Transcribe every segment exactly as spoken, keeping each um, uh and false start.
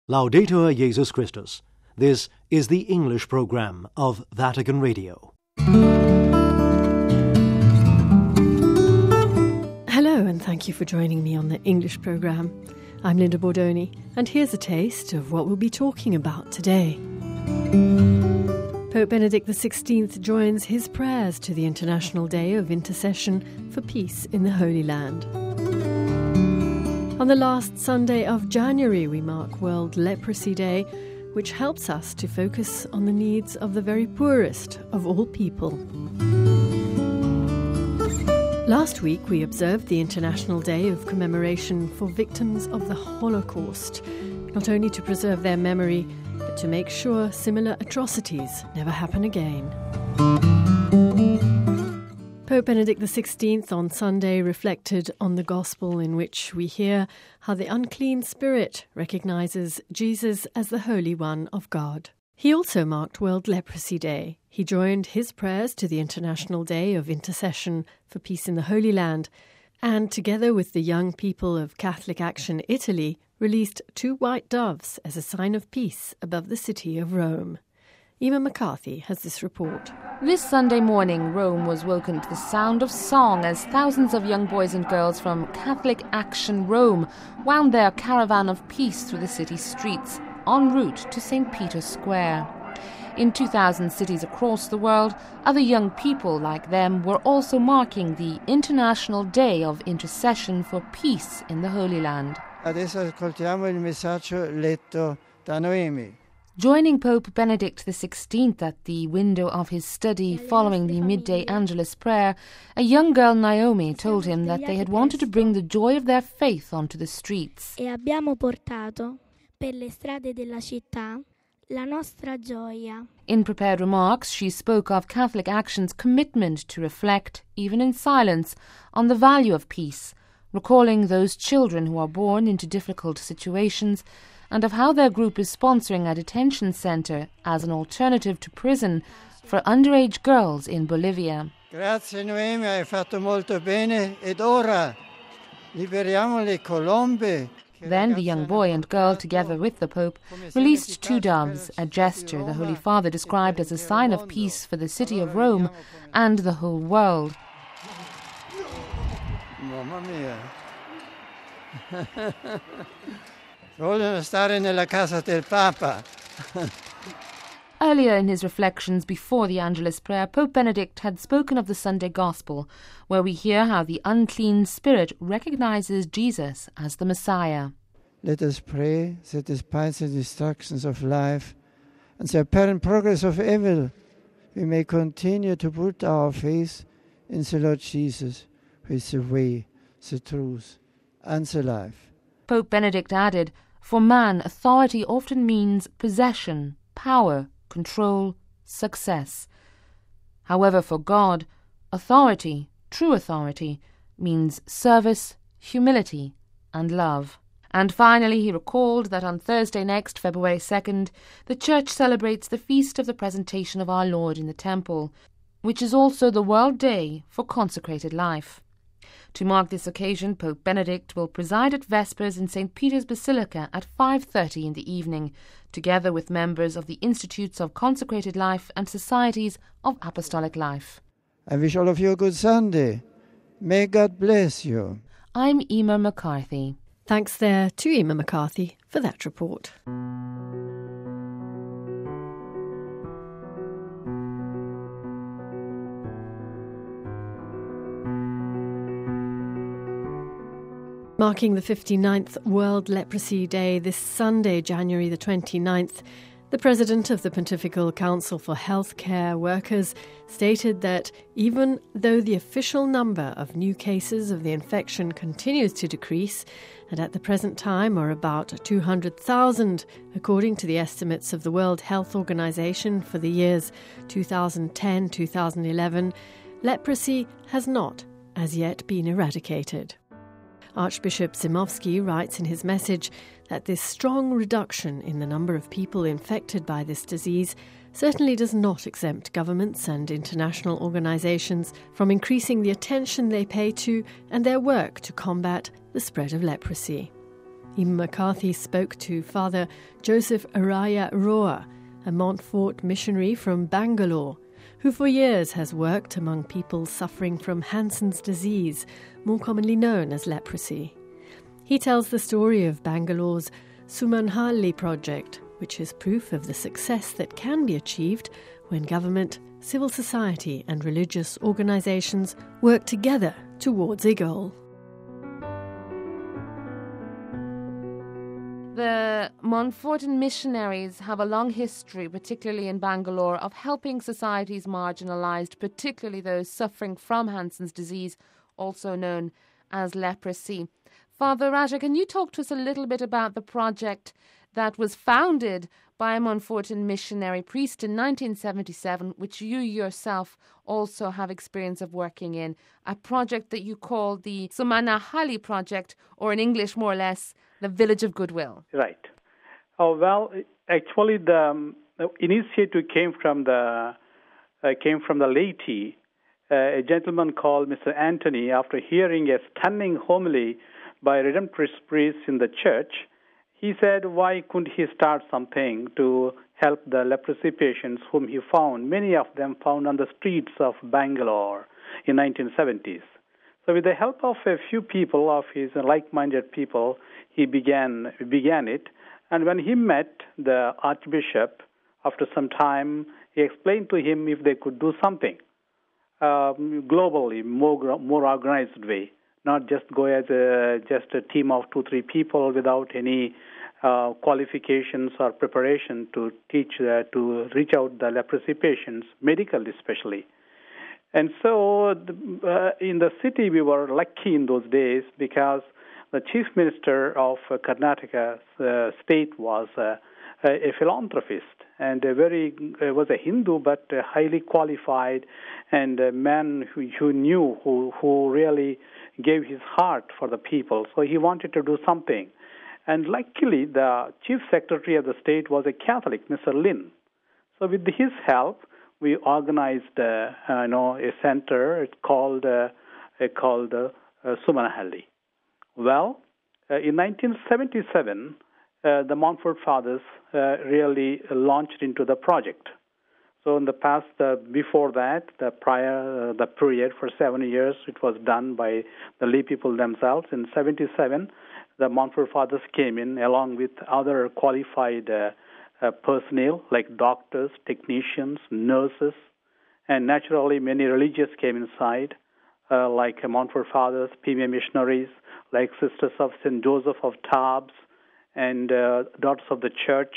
Laudetur Jesus Christus. This is the English program of Vatican Radio. Hello, and thank you for joining me on the English program. I'm Linda Bordoni, and here's a taste of what we'll be talking about today. Pope Benedict the sixteenth joins his prayers to the International Day of Intercession for Peace in the Holy Land. On the last Sunday of January, we mark World Leprosy Day, which helps us to focus on the needs of the very poorest of all people. Last week, we observed the International Day of Commemoration for Victims of the Holocaust, not only to preserve their memory, but to make sure similar atrocities never happen again. Pope Benedict the sixteenth on Sunday reflected on the Gospel in which we hear how the unclean spirit recognises Jesus as the Holy One of God. He also marked World Leprosy Day. He joined his prayers to the International Day of Intercession for Peace in the Holy Land, and together with the young people of Catholic Action Italy, released two white doves as a sign of peace above the city of Rome. Emma McCarthy has this report. This Sunday morning, Rome was woken to the sound of song as thousands of young boys and girls from Catholic Action Rome wound their caravan of peace through the city's streets, en route to Saint Peter's Square. In two thousand cities across the world, other young people like them were also marking the International Day of Intercession for Peace in the Holy Land. Adesso ascoltiamo il messaggio letto da Noemi. Joining Pope Benedict the sixteenth at the window of his study following the midday Angelus prayer, a young girl, Naomi, told him that they had wanted to bring the joy of their faith onto the streets. E abbiamo portato per le strade della città la nostra gioia. In prepared remarks, she spoke of Catholic Action's commitment to reflect, even in silence, on the value of peace, recalling those children who are born into difficult situations, and of how their group is sponsoring a detention centre as an alternative to prison for underage girls in Bolivia. Grazie Noemi, hai fatto molto bene, ed ora liberiamo le colombe. Then the young boy and girl, together with the Pope, released two doves, a gesture the Holy Father described as a sign of peace for the city of Rome and the whole world. Mamma mia. Vogliono stare nella casa del Papa. Earlier in his reflections before the Angelus prayer, Pope Benedict had spoken of the Sunday Gospel, where we hear how the unclean spirit recognizes Jesus as the Messiah. Let us pray that despite the distractions of life and the apparent progress of evil, we may continue to put our faith in the Lord Jesus, who is the way, the truth, and the life. Pope Benedict added, for man, authority often means possession, power, control, success. However, for God, authority, true authority, means service, humility, and love. And finally, he recalled that on Thursday next, February second, the Church celebrates the feast of the presentation of our Lord in the Temple, which is also the World Day for Consecrated Life. To mark this occasion, Pope Benedict will preside at Vespers in Saint Peter's Basilica at five thirty in the evening, together with members of the Institutes of Consecrated Life and Societies of Apostolic Life. I wish all of you a good Sunday. May God bless you. I'm Emma McCarthy. Thanks there to Emma McCarthy for that report. Marking the fifty-ninth World Leprosy Day this Sunday, January the twenty-ninth, the President of the Pontifical Council for Healthcare Workers stated that even though the official number of new cases of the infection continues to decrease, and at the present time are about two hundred thousand, according to the estimates of the World Health Organization for the years two thousand ten to two thousand eleven, leprosy has not as yet been eradicated. Archbishop Zimovsky writes in his message that this strong reduction in the number of people infected by this disease certainly does not exempt governments and international organizations from increasing the attention they pay to and their work to combat the spread of leprosy. Ian McCarthy spoke to Father Joseph Araya Roa, a Montfort missionary from Bangalore, who for years has worked among people suffering from Hansen's disease, more commonly known as leprosy. He tells the story of Bangalore's Sumanhalli project, which is proof of the success that can be achieved when government, civil society and religious organisations work together towards a goal. The Montfortan missionaries have a long history, particularly in Bangalore, of helping societies marginalised, particularly those suffering from Hansen's disease, also known as leprosy. Father Raja, can you talk to us a little bit about the project that was founded by a Montfortan missionary priest in nineteen seventy-seven, which you yourself also have experience of working in, a project that you call the Sumanhalli project, or in English more or less, the Village of Goodwill? Right. Oh, well, actually the, um, the initiative came from the uh, came from the laity, uh, a gentleman called Mister Anthony, after hearing a stunning homily by a Redemptorist priest in the church. He said, why couldn't he start something to help the leprosy patients whom he found, many of them found on the streets of Bangalore in nineteen seventies. So with the help of a few people, of his like-minded people, he began began it. And when he met the Archbishop, after some time, he explained to him if they could do something um, globally, more more organized way. Not just go as a, just a team of two, three people without any uh, qualifications or preparation to teach, uh, to reach out the leprosy patients, medically especially. And so uh, in the city, we were lucky in those days because the chief minister of uh, Karnataka uh, state was uh, a philanthropist and a very uh, was a Hindu, but uh, highly qualified and a man who, who knew, who, who really gave his heart for the people. So he wanted to do something. And luckily, the chief secretary of the state was a Catholic, Mister Lin. So with his help, we organized uh, uh, you know, a center. It's called, uh, uh, called uh, uh, Sumanhalli. Well, uh, in nineteen seventy-seven, uh, the Montfort Fathers uh, really launched into the project. So in the past, uh, before that, the prior, uh, the period for seven years, it was done by the lay people themselves. In seventy-seven, the Montfort Fathers came in along with other qualified uh, uh, personnel like doctors, technicians, nurses, and naturally many religious came inside, uh, like uh, Montfort Fathers, P M A missionaries, like Sisters of Saint Joseph of Tarbes, and uh, Daughters of the Church.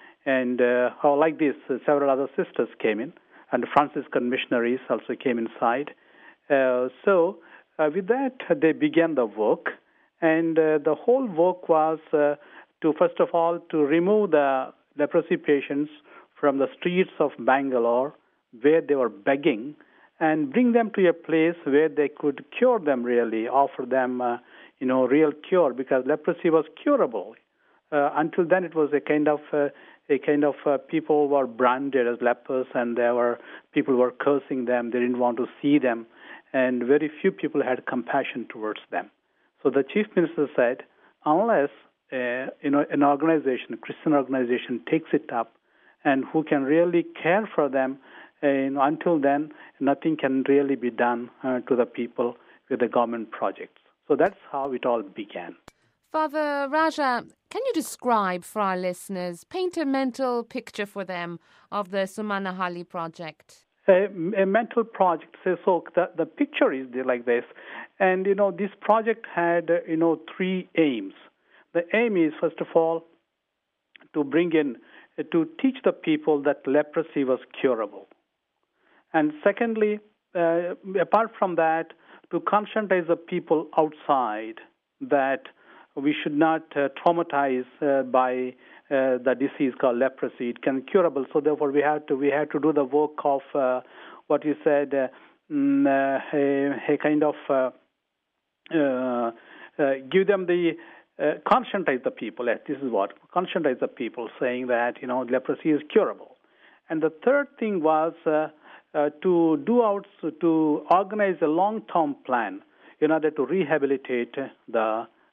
And uh, oh, like this, uh, several other sisters came in, and the Franciscan missionaries also came inside. Uh, so uh, with that, uh, they began the work, and uh, the whole work was uh, to, first of all, to remove the leprosy patients from the streets of Bangalore, where they were begging, and bring them to a place where they could cure them really, offer them, uh, you know, real cure, because leprosy was curable. Uh, until then, it was a kind of uh, a kind of uh, people were branded as lepers, and there were people were cursing them. They didn't want to see them, and very few people had compassion towards them. So the chief minister said, unless uh, you know an organization, a Christian organization, takes it up, and who can really care for them, uh, you know, until then, nothing can really be done uh, to the people with the government projects. So that's how it all began. Father Raja, can you describe for our listeners, paint a mental picture for them of the Sumanhalli project? A, a mental project. So, so the, the picture is like this. And, you know, this project had, uh, you know, three aims. The aim is, first of all, to bring in, uh, to teach the people that leprosy was curable. And secondly, uh, apart from that, to conscientize the people outside that we should not uh, traumatize uh, by uh, the disease called leprosy. It can be curable, so therefore we have to we have to do the work of uh, what you said, uh, mm, uh, a, a kind of uh, uh, uh, give them the uh, conscientize the people. Yes, this is what conscientize the people, saying that you know leprosy is curable. And the third thing was uh, uh, to do out to organize a long-term plan in order to rehabilitate the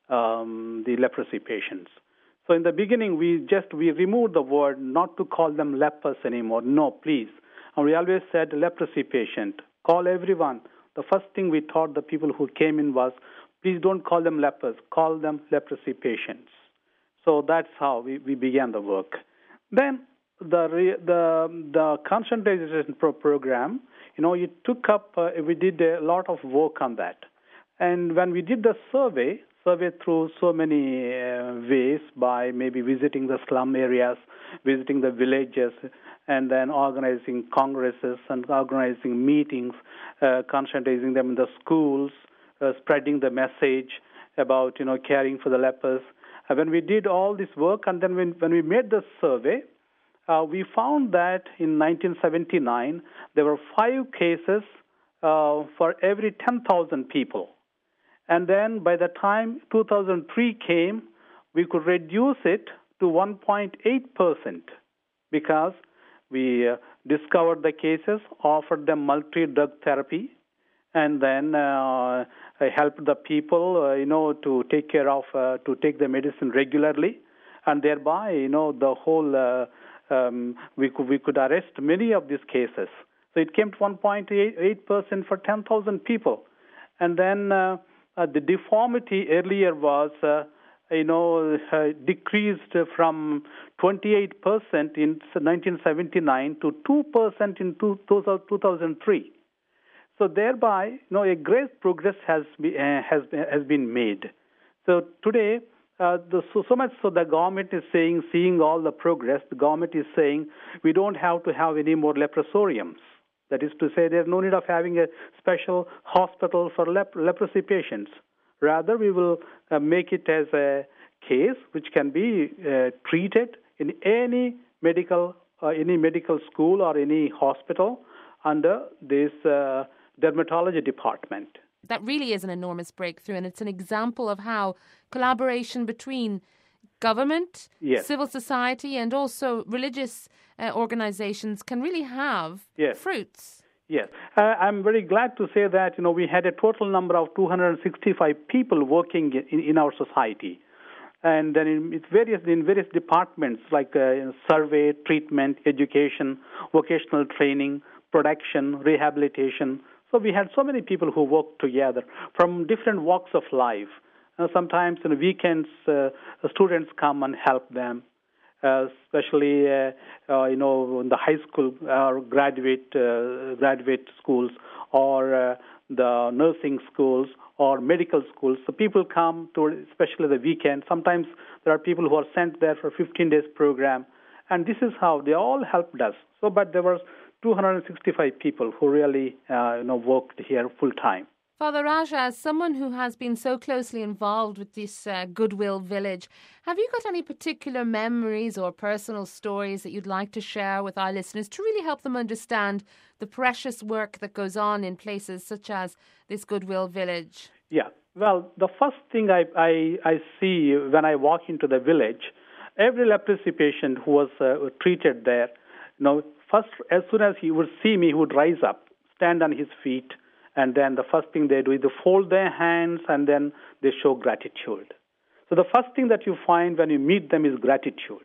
um, the leprosy patients. So in the beginning, we just we removed the word, not to call them lepers anymore. No, please. And we always said leprosy patient. Call everyone. The first thing we taught the people who came in was, please don't call them lepers. Call them leprosy patients. So that's how we, we began the work. Then the the the concentration pro- program, you know, it took up. Uh, we did a lot of work on that, and when we did the survey. Survey through so many uh, ways, by maybe visiting the slum areas, visiting the villages, and then organizing congresses and organizing meetings, uh, concentrating them in the schools, uh, spreading the message about, you know, caring for the lepers. Uh, when we did all this work, and then when, when we made the survey, uh, we found that in nineteen seventy-nine there were five cases uh, for every ten thousand people. And then by the time two thousand three came, we could reduce it to one point eight percent because we uh, discovered the cases, offered them multi-drug therapy, and then uh, helped the people, uh, you know, to take care of, uh, to take the medicine regularly, and thereby, you know, the whole, uh, um, we could we could arrest many of these cases. So it came to one point eight percent for ten thousand people, and then. Uh, Uh, the deformity earlier was, uh, you know, uh, decreased from twenty-eight percent in nineteen seventy-nine to two percent in two thousand three. So thereby, you know, a great progress has be, uh, has has been made. So today, uh, the, so, so much so the government is saying, seeing all the progress, the government is saying we don't have to have any more leprosariums. That is to say, there's no need of having a special hospital for lep- leprosy patients. Rather, we will uh, make it as a case which can be uh, treated in any medical, uh, any medical school or any hospital under this uh, dermatology department. That really is an enormous breakthrough, and it's an example of how collaboration between government, yes. civil society, and also religious uh, organizations can really have yes. fruits. Yes. Uh, I'm very glad to say that, you know, we had a total number of two hundred sixty-five people working in, in our society. And then in various, in various departments like uh, survey, treatment, education, vocational training, production, rehabilitation. So we had so many people who worked together from different walks of life. Uh, sometimes on weekends, uh, students come and help them, uh, especially uh, uh, you know in the high school or graduate uh, graduate schools or uh, the nursing schools or medical schools. So people come to, especially the weekend. Sometimes there are people who are sent there for a fifteen days program, and this is how they all helped us. So, but there were two hundred sixty-five people who really uh, you know worked here full time. Father Raja, as someone who has been so closely involved with this uh, Goodwill Village, have you got any particular memories or personal stories that you'd like to share with our listeners to really help them understand the precious work that goes on in places such as this Goodwill Village? Yeah. Well, the first thing I, I, I see when I walk into the village, every leprosy patient who was uh, treated there, you know, first, as soon as he would see me, he would rise up, stand on his feet, and then the first thing they do is they fold their hands and then they show gratitude. So the first thing that you find when you meet them is gratitude.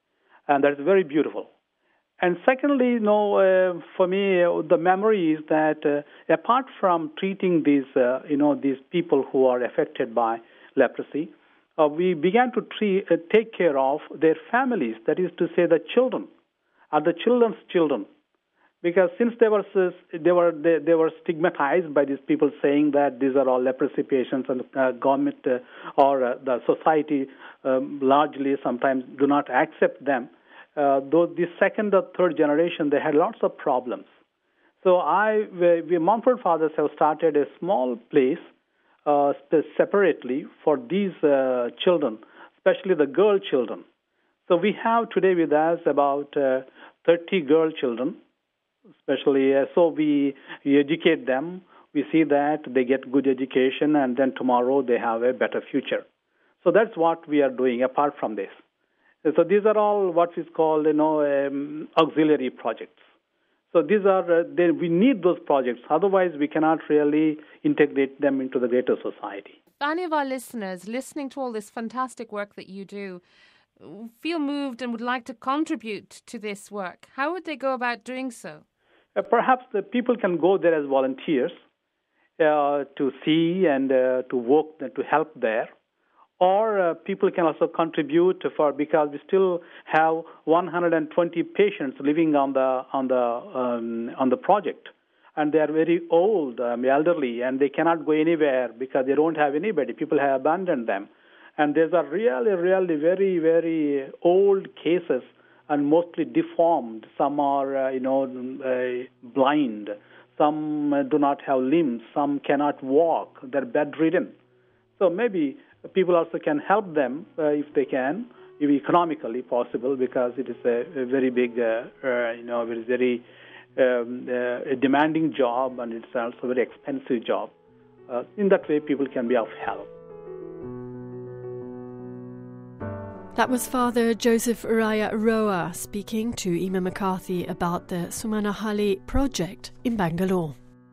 And that's very beautiful. And secondly, you know, uh, for me, uh, the memory is that uh, apart from treating these, uh, you know, these people who are affected by leprosy, uh, we began to treat, uh, take care of their families, that is to say the children, or the children's children. Because since they were they were they, they were stigmatized by these people, saying that these are all leprosy patients, and uh, government uh, or uh, the society um, largely sometimes do not accept them. Uh, though the second or third generation, they had lots of problems. So I, we, we Montfort Fathers have started a small place uh, separately for these uh, children, especially the girl children. So we have today with us about uh, thirty girl children. Especially, uh, so we, we educate them. We see that they get good education, and then tomorrow they have a better future. So that's what we are doing apart from this. So these are all what is called, you know, um, auxiliary projects. So these are, uh, they, we need those projects. Otherwise, we cannot really integrate them into the greater society. any of our listeners listening to all this fantastic work that you do feel moved and would like to contribute to this work, how would they go about doing so? Uh, perhaps the people can go there as volunteers uh, to see and uh, to work, uh, to help there. Or uh, people can also contribute for, because we still have one hundred twenty patients living on the on the um, on the project, and they are very old, um, elderly, and they cannot go anywhere because they don't have anybody. People have abandoned them, and these are really, really very, very old cases, and mostly deformed. Some are, uh, you know, uh, blind. Some uh, do not have limbs. Some cannot walk. They're bedridden. So maybe people also can help them uh, if they can, if economically possible, because it is a, a very big, uh, uh, you know, it is very um, uh, a demanding job, and it's also a very expensive job. Uh, in that way, people can be of help. That was Father Joseph Uraya Roa speaking to Emma McCarthy about the Sumanahali project in Bangalore.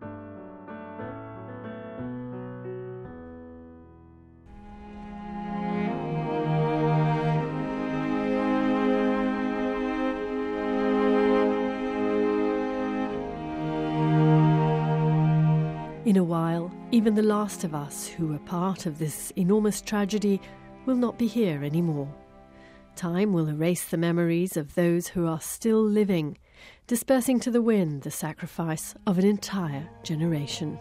In a while, even the last of us who were part of this enormous tragedy will not be here anymore. Time will erase the memories of those who are still living, dispersing to the wind the sacrifice of an entire generation.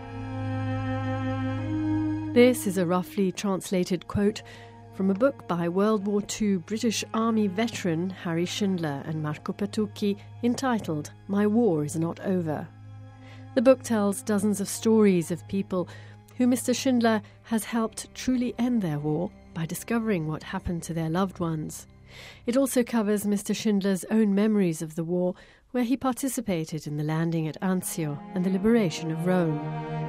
This is a roughly translated quote from a book by World War Two British Army veteran Harry Schindler and Marco Patucci entitled My War Is Not Over. The book tells dozens of stories of people who Mister Schindler has helped truly end their war by discovering what happened to their loved ones. It also covers Mister Schindler's own memories of the war, where he participated in the landing at Anzio and the liberation of Rome.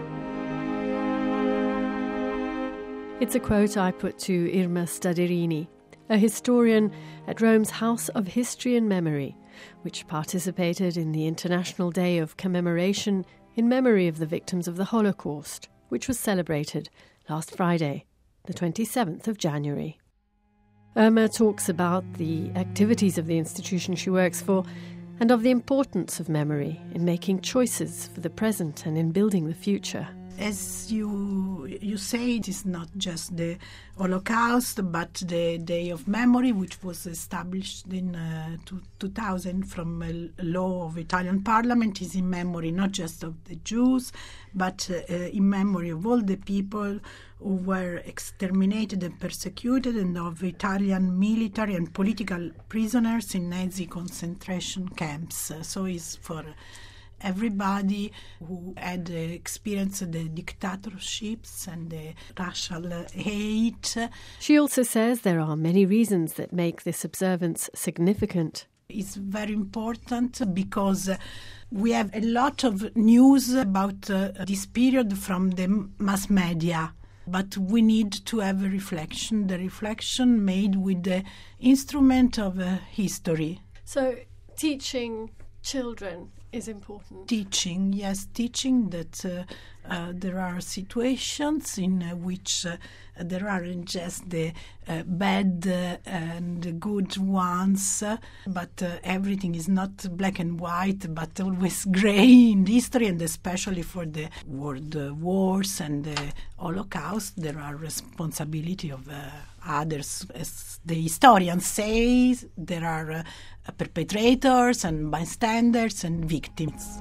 It's a quote I put to Irma Staderini, a historian at Rome's House of History and Memory, which participated in the International Day of Commemoration in memory of the victims of the Holocaust, which was celebrated last Friday, the twenty-seventh of January. Irma talks about the activities of the institution she works for and of the importance of memory in making choices for the present and in building the future. As you you say, it is not just the Holocaust, but the Day of Memory, which was established in uh, two thousand from a law of Italian Parliament, is in memory not just of the Jews, but uh, in memory of all the people who were exterminated and persecuted, and of Italian military and political prisoners in Nazi concentration camps. So it's for everybody who had uh, experienced the dictatorships and the racial hate. She also says there are many reasons that make this observance significant. It's very important because uh, we have a lot of news about uh, this period from the mass media. But we need to have a reflection, the reflection made with the instrument of uh, history. So teaching children is important. Teaching, yes, teaching that uh, uh, there are situations in uh, which uh, there aren't just the uh, bad uh, and good ones, uh, but uh, everything is not black and white, but always grey in history, and especially for the world uh, wars and the Holocaust, there are responsibility of uh, others. As the historians say, there are uh, perpetrators and bystanders and victims.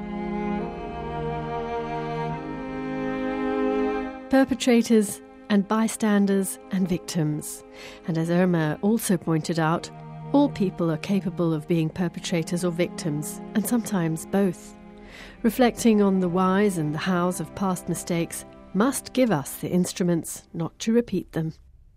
Perpetrators and bystanders and victims. And as Irma also pointed out, all people are capable of being perpetrators or victims, and sometimes both. Reflecting on the whys and the hows of past mistakes must give us the instruments not to repeat them.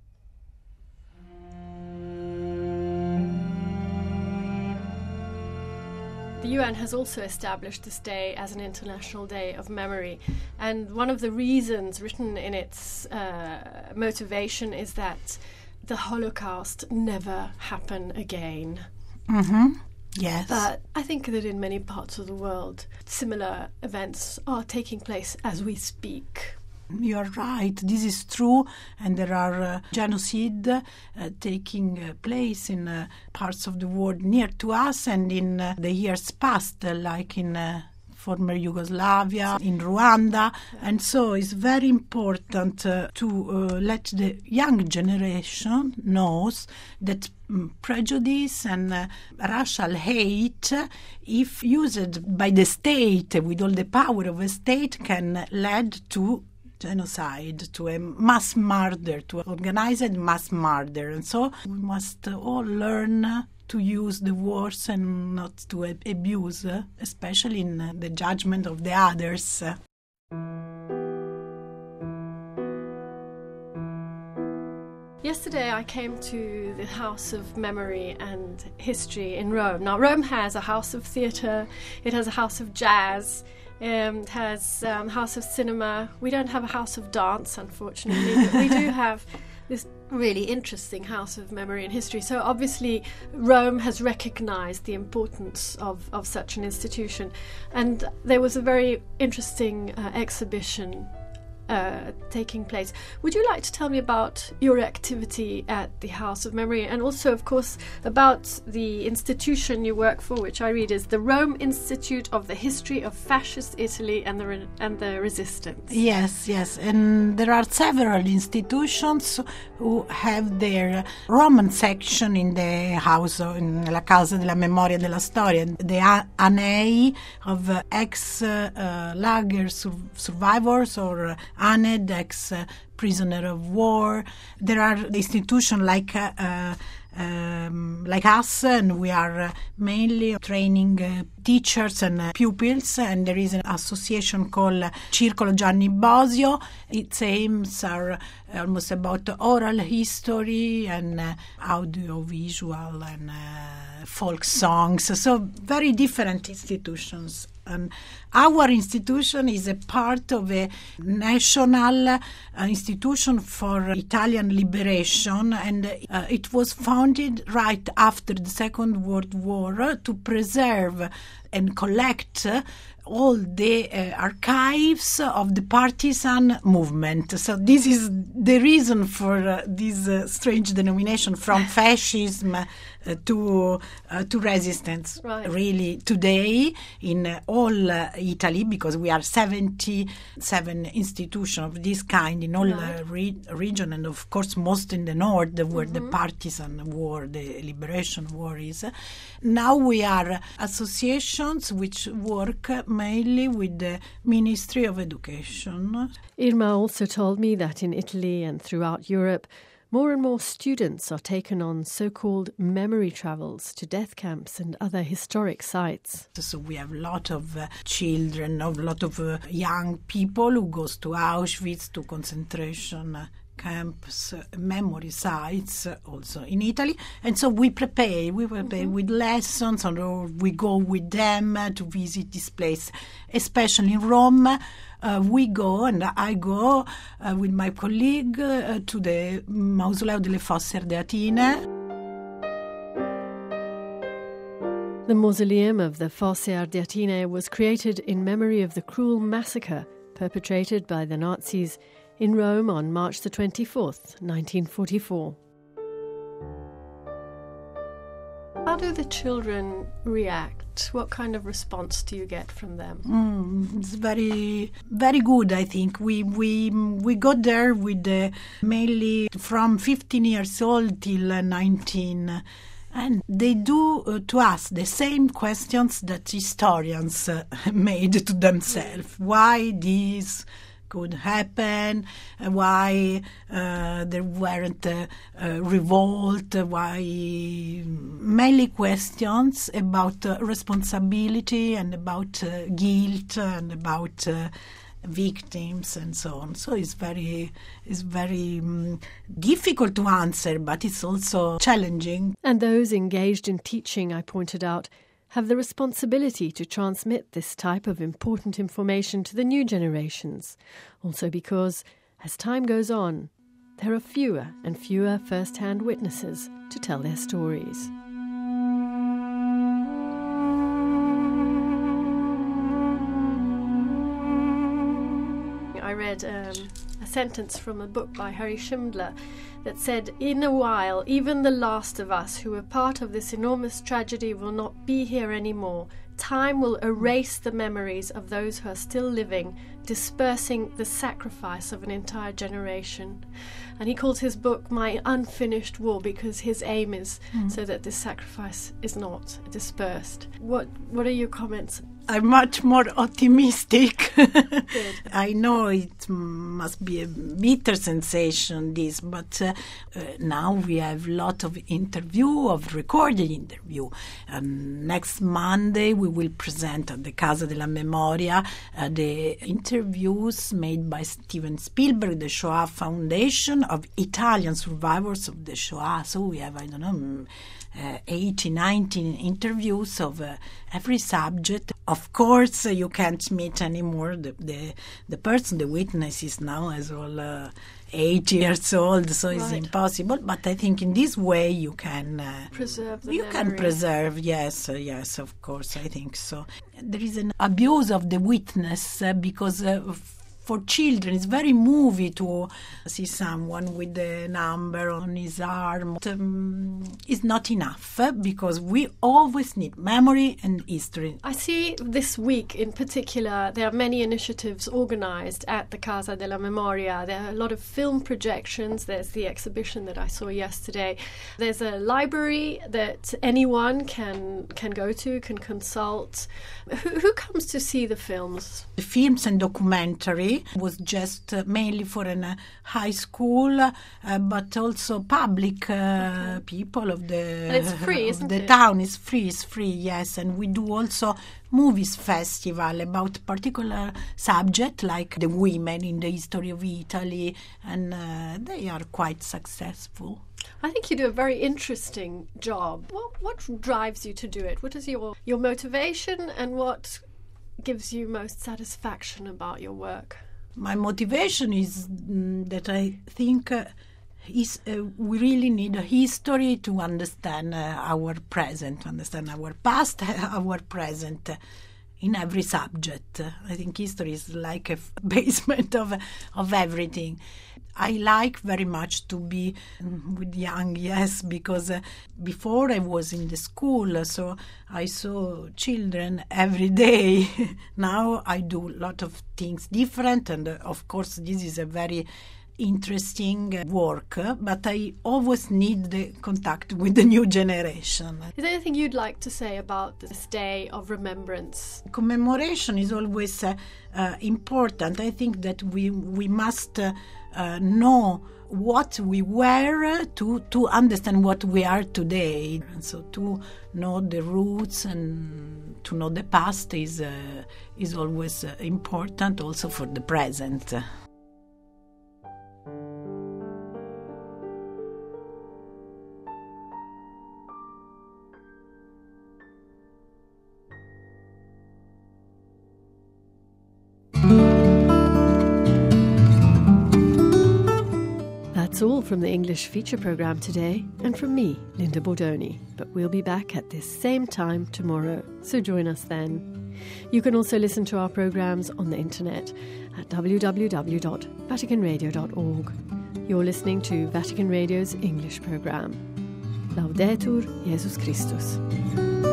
The U N has also established this day as an International Day of Memory, and one of the reasons written in its uh, motivation is that the Holocaust never happen again. Mm-hmm. Yes. But I think that in many parts of the world, similar events are taking place as we speak. You are right, this is true, and there are uh, genocide uh, taking uh, place in uh, parts of the world near to us and in uh, the years past, uh, like in uh, former Yugoslavia, in Rwanda, and so it's very important uh, to uh, let the young generation knows that um, prejudice and uh, racial hate, uh, if used by the state uh, with all the power of a state, can lead to genocide, to a mass murder, to organized mass murder. And so we must uh, all learn uh, to use the words and not to ab- abuse, uh, especially in uh, the judgment of the others. Yesterday I came to the House of Memory and History in Rome. Now, Rome has a house of theatre, it has a house of jazz, um, it has a um, house of cinema. We don't have a house of dance, unfortunately, but we do have this really interesting house of memory and history. So obviously Rome has recognized the importance of, of such an institution. And there was a very interesting uh, exhibition uh, taking place. Would you like to tell me about your activity at the House of Memory, and also, of course, about the institution you work for, which I read is the Rome Institute of the History of Fascist Italy and the Re- and the Resistance? Yes, yes, and there are several institutions who have their Roman section in the house, in la Casa della Memoria e della Storia, the A N E of uh, ex-lager uh, sur- survivors or uh, A N E D, ex-prisoner uh, of war. There are institutions like uh, uh, Um, like us, and we are uh, mainly training uh, teachers and uh, pupils, and there is an association called uh, Circolo Gianni Bosio. Its aims are uh, almost about oral history and uh, audiovisual and uh, folk songs, so very different institutions. And our institution is a part of a national uh, institution for Italian liberation, and uh, it was founded right after the Second World War uh, to preserve and collect uh, all the uh, archives of the partisan movement. So this is the reason for uh, this uh, strange denomination, from fascism uh, to uh, to resistance. Right. Really, today in uh, all uh, Italy, because we are seventy-seven institutions of this kind in all Right. uh, re- region, and of course most in the north, where Mm-hmm. the partisan war, the liberation war is. Now we are associations which work mainly with the Ministry of Education. Irma also told me that in Italy and throughout Europe, more and more students are taken on so-called memory travels to death camps and other historic sites. So we have a lot of uh, children, a lot of uh, young people who goes to Auschwitz, to concentration uh, camps, uh, memory sites uh, also in Italy. And so we prepare, we prepare mm-hmm. with lessons, or we go with them uh, to visit this place, especially in Rome. Uh, we go, and I go uh, with my colleague uh, to the Mausoleo delle Fosse Ardeatine. The mausoleum of the Fosse Ardeatine was created in memory of the cruel massacre perpetrated by the Nazis in Rome on March the twenty-fourth, nineteen forty-four. How do the children react? What kind of response do you get from them? Mm, it's very, very good, I think. We we we got there with uh, mainly from fifteen years old till uh, nineteen. And they do uh, to us the same questions that historians uh, made to themselves. Why this could happen, uh, why uh, there weren't uh, uh, revolt, uh, why mainly questions about uh, responsibility and about uh, guilt and about uh, victims and so on. So it's very, it's very um, difficult to answer, but it's also challenging. And those engaged in teaching, I pointed out, have the responsibility to transmit this type of important information to the new generations. Also because, as time goes on, there are fewer and fewer first-hand witnesses to tell their stories. I read um, sentence from a book by Harry Schindler that said, "In a while, even the last of us who were part of this enormous tragedy will not be here anymore. Time will erase the memories of those who are still living, dispersing the sacrifice of an entire generation." And he calls his book My Unfinished War because his aim is mm. so that this sacrifice is not dispersed. What What are your comments? I'm much more optimistic. I know it must be a bitter sensation, this, but uh, uh, now we have a lot of interview, of recorded interview. Um, next Monday we will present at the Casa della Memoria uh, the interviews made by Steven Spielberg, the Shoah Foundation, of Italian survivors of the Shoah. So we have, I don't know, Uh, eighty, nineteen interviews of uh, every subject. Of course, uh, you can't meet anymore the, the the person, the witness is now as all uh, eighty years old, so right. It's impossible. But I think in this way you can uh, preserve the you memory. can preserve, yes, uh, yes, of course, I think so. There is an abuse of the witness uh, because uh, for children, it's very moving to see someone with the number on his arm. Um, it's not enough uh, because we always need memory and history. I see this week in particular there are many initiatives organised at the Casa della Memoria. There are a lot of film projections. There's the exhibition that I saw yesterday. There's a library that anyone can can go to, can consult. Who, who comes to see the films? The films and documentary was just uh, mainly for a uh, high school, uh, but also public uh, okay. people of the and it's free, of isn't the it? town. Is free, it's free, yes. And we do also movies festival about particular subject like the women in the history of Italy, and uh, they are quite successful. I think you do a very interesting job. What what drives you to do it? What is your your motivation, and what gives you most satisfaction about your work? My motivation is mm, that I think uh, is uh, we really need a history to understand uh, our present, to understand our past, our present. Uh, in every subject. I think history is like a f- basement of of everything. I like very much to be with young, yes, because uh, before I was in the school, so I saw children every day. Now I do a lot of things different, and uh, of course this is a very interesting work, uh, but I always need the contact with the new generation. Is there anything you'd like to say about this day of remembrance? Commemoration is always uh, uh, important. I think that we we must uh, uh, know what we were to to understand what we are today. And so to know the roots and to know the past is uh, is always uh, important also for the present. That's all from the English feature programme today, and from me, Linda Bordoni. But we'll be back at this same time tomorrow, so join us then. You can also listen to our programmes on the internet at w w w dot vatican radio dot org. You're listening to Vatican Radio's English programme. Laudetur Jesus Christus.